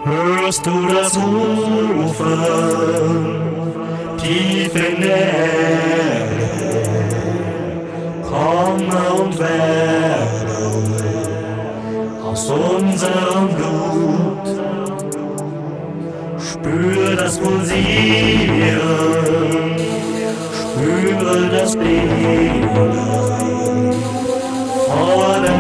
Hörst du das Rufen tief in der Erde? Komme und werde aus unserem Blut. Spür das Pulsieren, spüre das Beben vor der